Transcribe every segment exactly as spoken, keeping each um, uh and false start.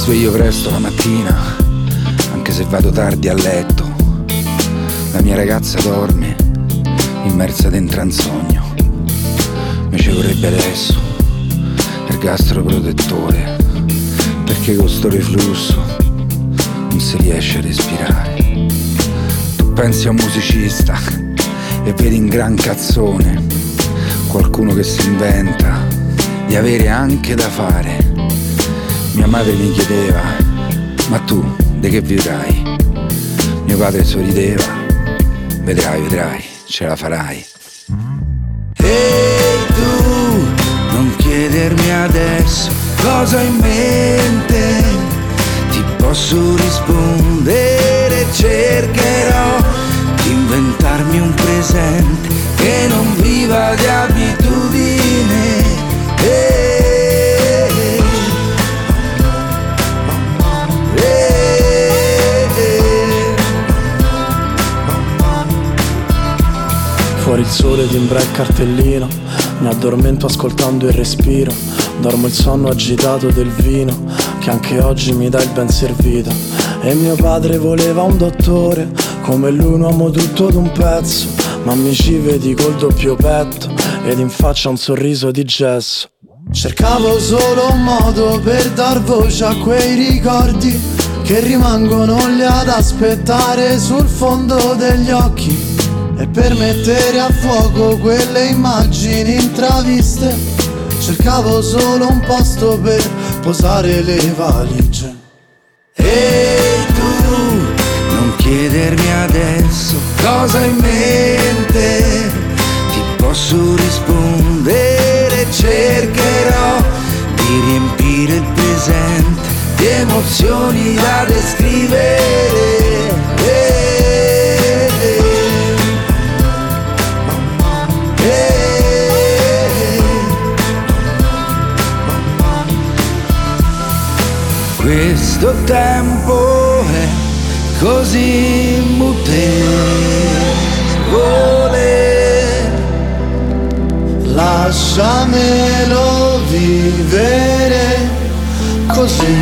sveglio presto la mattina, anche se vado tardi a letto. La mia ragazza dorme, immersa dentro un sogno. Mi ci vorrebbe adesso ergastolo protettore, perché con sto reflusso non si riesce a respirare. Tu pensi a un musicista e vedi un gran cazzone, qualcuno che si inventa di avere anche da fare. Mia madre mi chiedeva: ma tu di che vivrai? Mio padre sorrideva: vedrai, vedrai, ce la farai. E tu non chiedermi adesso cosa ho in mente, ti posso rispondere, cercherò di inventarmi un presente che non viva di abitudine. E fuori il sole timbra il cartellino, mi addormento ascoltando il respiro, dormo il sonno agitato del vino, che anche oggi mi dà il ben servito. E mio padre voleva un dottore, come lui un uomo tutto d'un pezzo, ma mi ci vedi col doppio petto, ed in faccia un sorriso di gesso. Cercavo solo un modo per dar voce a quei ricordi che rimangono lì ad aspettare sul fondo degli occhi, e per mettere a fuoco quelle immagini intraviste. Cercavo solo un posto per posare le valigie. E tu non chiedermi adesso cosa hai in mente, ti posso rispondere, cercherò di riempire il presente di emozioni da descrivere. Questo tempo è così mutevole, lasciamelo vivere così.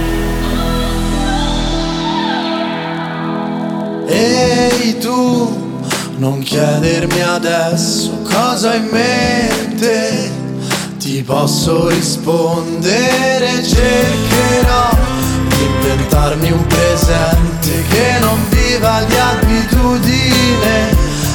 Ehi tu, non chiedermi adesso cosa hai in mente, ti posso rispondere, cercherò di inventarmi un presente che non viva di abitudine.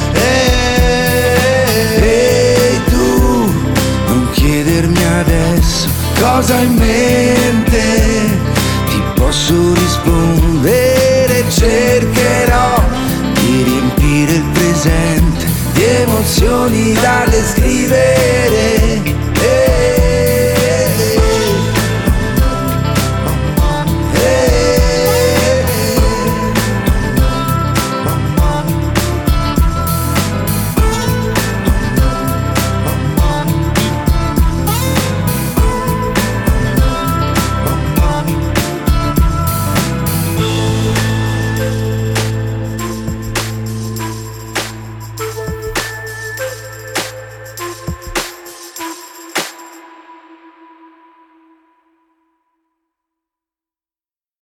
E tu non chiedermi adesso cosa hai in mente, ti posso rispondere, cercherò di riempire il presente di emozioni da descrivere.